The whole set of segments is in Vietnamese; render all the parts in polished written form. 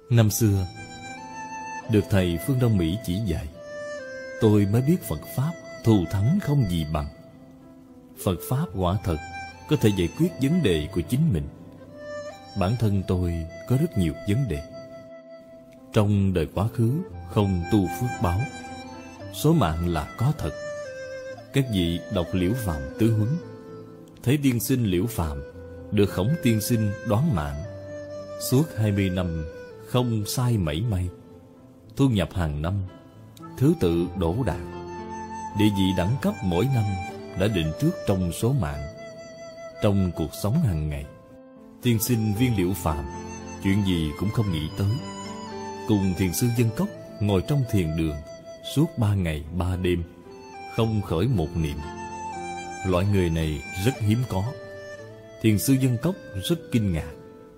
Năm xưa được thầy phương Đông Mỹ chỉ dạy, tôi mới biết Phật Pháp thù thắng không gì bằng. Phật Pháp quả thật có thể giải quyết vấn đề của chính mình. Bản thân tôi có rất nhiều vấn đề. Trong đời quá khứ không tu phước báo, số mạng là có thật. Các vị đọc Liễu Phàm Tứ Huấn, thấy tiên sinh Liễu Phàm được Khổng tiên sinh đoán mạng, suốt 20 năm không sai mảy may. Thu nhập hàng năm thứ tự đỗ đạt, địa vị đẳng cấp mỗi năm đã định trước trong số mạng. Trong cuộc sống hàng ngày, tiên sinh Viên Liễu Phàm chuyện gì cũng không nghĩ tới, cùng thiền sư Dân Cốc ngồi trong thiền đường suốt 3 ngày 3 đêm, không khởi một niệm. Loại người này rất hiếm có. Thiền sư Dân Cốc rất kinh ngạc.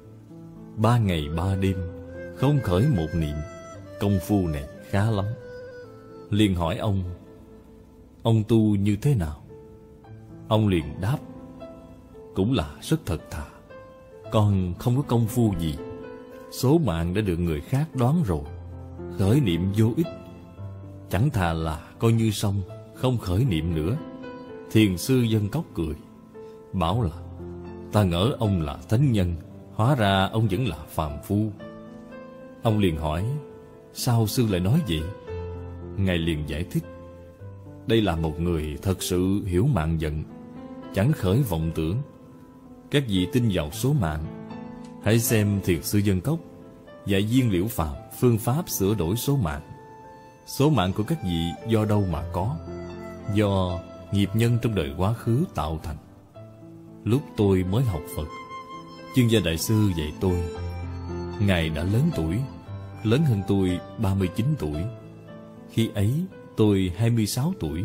3 ngày 3 đêm không khởi một niệm, công phu này khá lắm. Liền hỏi ông tu như thế nào? Ông liền đáp, cũng là rất thật thà, con không có công phu gì. Số mạng đã được người khác đoán rồi, khởi niệm vô ích. Chẳng thà là coi như xong, không khởi niệm nữa. Thiền sư Dân Cốc cười, bảo là ta ngỡ ông là thánh nhân, hóa ra ông vẫn là phàm phu. Ông liền hỏi, sao sư lại nói vậy? Ngài liền giải thích, đây là một người thật sự hiểu mạng vận, chẳng khởi vọng tưởng. Các vị tin vào số mạng, hãy xem thiền sư Dân Cốc dạy Viên Liễu Phàm phương pháp sửa đổi số mạng. Số mạng của các vị do đâu mà có? Do nghiệp nhân trong đời quá khứ tạo thành. Lúc tôi mới học Phật, Chương Gia Đại Sư dạy tôi. Ngài đã lớn tuổi, lớn hơn tôi 39 tuổi. Khi ấy tôi 26 tuổi.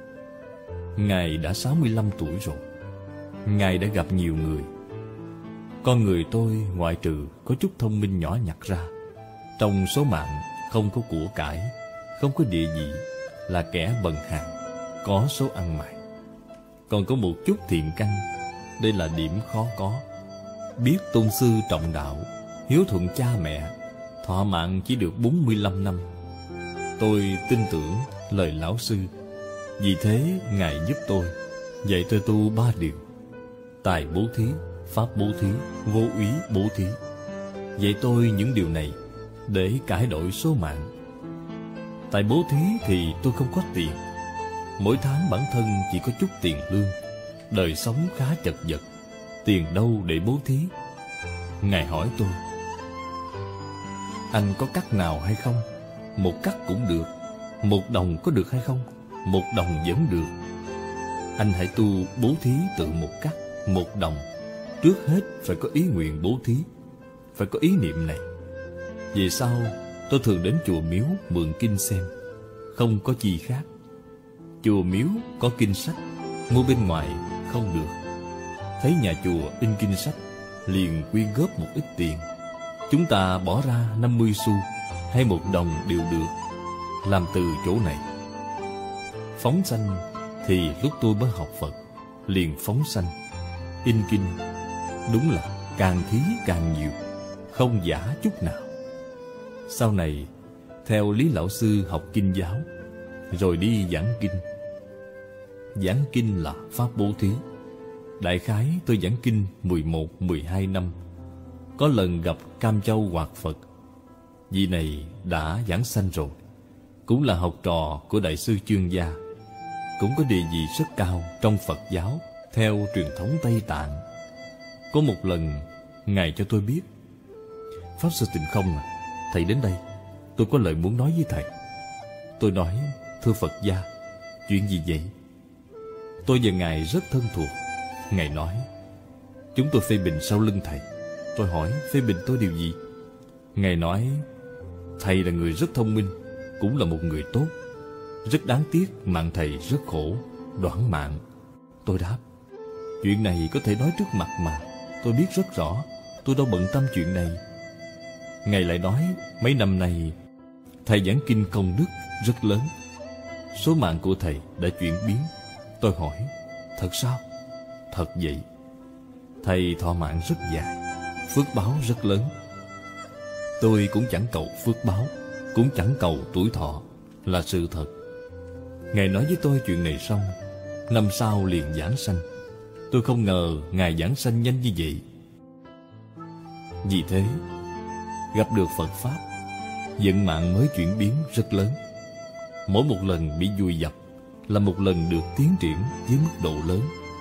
Ngài đã 65 tuổi rồi. Ngài đã gặp nhiều người. Con người tôi ngoại trừ có chút thông minh nhỏ nhặt ra, trong số mạng không có của cải, không có địa vị, là kẻ bần hàn, có số ăn mày. Còn có một chút thiện căn, đây là điểm khó có. Biết tôn sư trọng đạo, hiếu thuận cha mẹ, thọ mạng chỉ được 45 năm. Tôi tin tưởng lời lão sư. Vì thế Ngài giúp tôi, dạy tôi tu 3 điều: tài bố thí, pháp bố thí, vô úy bố thí. Dạy tôi những điều này để cải đổi số mạng. Tài bố thí thì tôi không có tiền. Mỗi tháng bản thân chỉ có chút tiền lương, đời sống khá chật vật, tiền đâu để bố thí? Ngài hỏi tôi, anh có cắt nào hay không? Một cắt cũng được. Một đồng có được hay không? Một đồng vẫn được. Anh hãy tu bố thí tự một cắt, một đồng. Trước hết phải có ý nguyện bố thí, phải có ý niệm này. Về sau tôi thường đến chùa miếu mượn kinh xem, không có chi khác. Chùa miếu có kinh sách, mua bên ngoài không được. Thấy nhà chùa in kinh sách, liền quyên góp một ít tiền. Chúng ta bỏ ra 50 xu hay 1 đồng đều được, làm từ chỗ này. Phóng sanh thì lúc tôi mới học Phật, liền phóng sanh. In kinh, đúng là càng thí càng nhiều, không giả chút nào. Sau này theo Lý Lão Sư học kinh giáo, rồi đi giảng kinh. Giảng kinh là pháp bố thí. Đại khái tôi giảng kinh 11-12 năm. Có lần gặp Cam Châu Hoạt Phật. Vị này đã giảng sanh rồi, cũng là học trò của Đại sư Chương Gia, cũng có địa vị rất cao trong Phật giáo theo truyền thống Tây Tạng. Có một lần Ngài cho tôi biết, Pháp Sư Tịnh Không à, thầy đến đây, tôi có lời muốn nói với thầy. Tôi nói, thưa Phật gia, chuyện gì vậy? Tôi và Ngài rất thân thuộc. Ngài nói, chúng tôi phê bình sau lưng thầy. Tôi hỏi, phê bình tôi điều gì? Ngài nói, thầy là người rất thông minh, cũng là một người tốt. Rất đáng tiếc mạng thầy rất khổ, đoản mạng. Tôi đáp, chuyện này có thể nói trước mặt mà, tôi biết rất rõ, tôi đâu bận tâm chuyện này. Ngài lại nói, mấy năm nay thầy giảng kinh công đức rất lớn, số mạng của thầy đã chuyển biến. Tôi hỏi, thật sao? Thật vậy. Thầy thọ mạng rất dài, phước báo rất lớn. Tôi cũng chẳng cầu phước báo, cũng chẳng cầu tuổi thọ, là sự thật. Ngài nói với tôi chuyện này xong, năm sau liền giảng sanh. Tôi không ngờ Ngài giảng sanh nhanh như vậy. Vì thế, gặp được Phật Pháp, vận mạng mới chuyển biến rất lớn. Mỗi một lần bị vùi dập là một lần được tiến triển với mức độ lớn.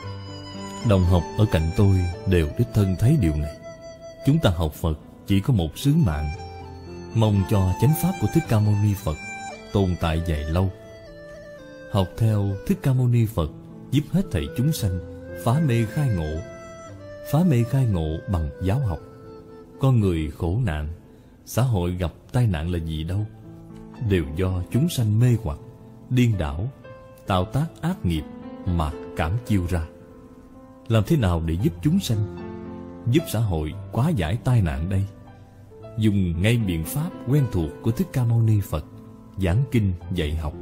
Đồng học ở cạnh tôi đều đích thân thấy điều này. Chúng ta học Phật chỉ có một sứ mạng, mong cho chánh pháp của Thích Ca Mâu Ni Phật tồn tại dài lâu. Học theo Thích Ca Mâu Ni Phật giúp hết thảy chúng sanh phá mê khai ngộ. Phá mê khai ngộ bằng giáo học. Con người khổ nạn, xã hội gặp tai nạn là gì đâu, đều do chúng sanh mê hoặc, điên đảo, tạo tác ác nghiệp mà cảm chiêu ra. Làm thế nào để giúp chúng sanh, giúp xã hội hóa giải tai nạn đây? Dùng ngay biện pháp quen thuộc của Thích Ca Mâu Ni Phật, giảng kinh dạy học.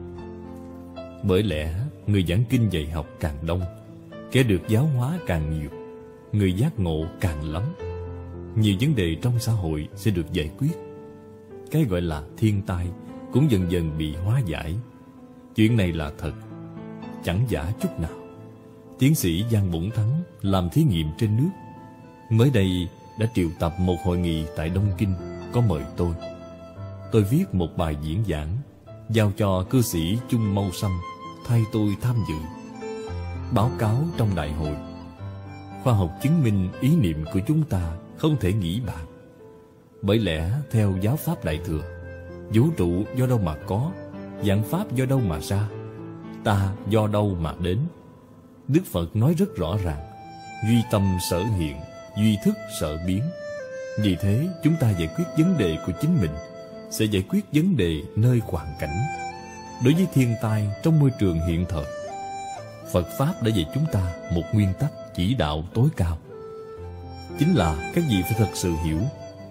Bởi lẽ người giảng kinh dạy học càng đông, kẻ được giáo hóa càng nhiều, người giác ngộ càng lắm, nhiều vấn đề trong xã hội sẽ được giải quyết. Cái gọi là thiên tai cũng dần dần bị hóa giải. Chuyện này là thật, chẳng giả chút nào. Tiến sĩ Giang Bổn Thắng làm thí nghiệm trên nước, mới đây đã triệu tập một hội nghị tại Đông Kinh, có mời tôi. Tôi viết một bài diễn giảng, giao cho cư sĩ Chung Mâu Sâm thay tôi tham dự. Báo cáo trong đại hội, khoa học chứng minh ý niệm của chúng ta không thể nghĩ bàn. Bởi lẽ theo giáo pháp Đại Thừa, vũ trụ do đâu mà có, vạn pháp do đâu mà ra, ta do đâu mà đến. Đức Phật nói rất rõ ràng, duy tâm sở hiện, duy thức sở biến. Vì thế chúng ta giải quyết vấn đề của chính mình sẽ giải quyết vấn đề nơi hoàn cảnh. Đối với thiên tai trong môi trường hiện thời, Phật Pháp đã dạy chúng ta một nguyên tắc chỉ đạo tối cao, chính là các vị phải thật sự hiểu.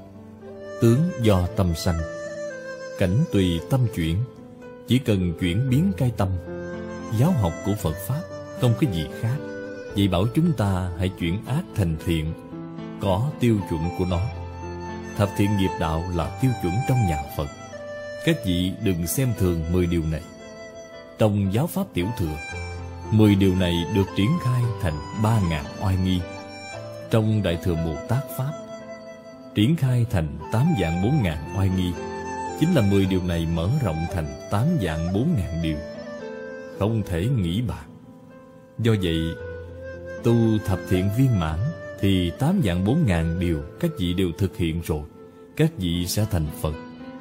Tướng do tâm sanh, cảnh tùy tâm chuyển. Chỉ cần chuyển biến cái tâm. Giáo học của Phật Pháp không có gì khác, dạy bảo chúng ta hãy chuyển ác thành thiện, có tiêu chuẩn của nó. Thập thiện nghiệp đạo là tiêu chuẩn trong nhà Phật. Các vị đừng xem thường 10 điều này. Trong giáo pháp Tiểu Thừa, 10 điều này được triển khai thành 3.000 oai nghi. Trong Đại Thừa Bồ Tát Pháp, triển khai thành 8 vạn 4.000 oai nghi. Chính là 10 điều này mở rộng thành 8 vạn 4.000 điều, không thể nghĩ bàn. Do vậy, tu thập thiện viên mãn thì 8 vạn 4.000 điều các vị đều thực hiện rồi, các vị sẽ thành Phật.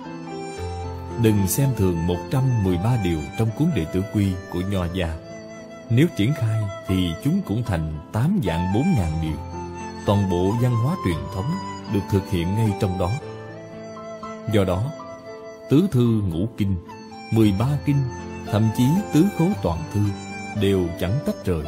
Đừng xem thường 113 điều trong cuốn Đệ Tử Quy của Nho gia. Nếu triển khai thì chúng cũng thành 8 vạn 4.000 điều. Toàn bộ văn hóa truyền thống được thực hiện ngay trong đó. Do đó, tứ thư ngũ kinh, 13 kinh, thậm chí tứ khố toàn thư đều chẳng tách rời.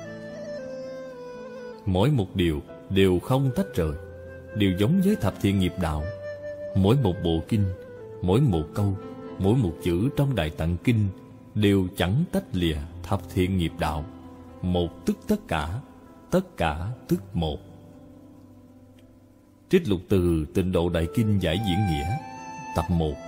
Mỗi một điều đều không tách rời, đều giống với thập thiện nghiệp đạo. Mỗi một bộ kinh, mỗi một câu, mỗi một chữ trong Đại Tạng Kinh đều chẳng tách lìa thập thiện nghiệp đạo. Một tức tất cả tức một. Trích lục từ Tịnh Độ Đại Kinh Giải Diễn Nghĩa, tập 1.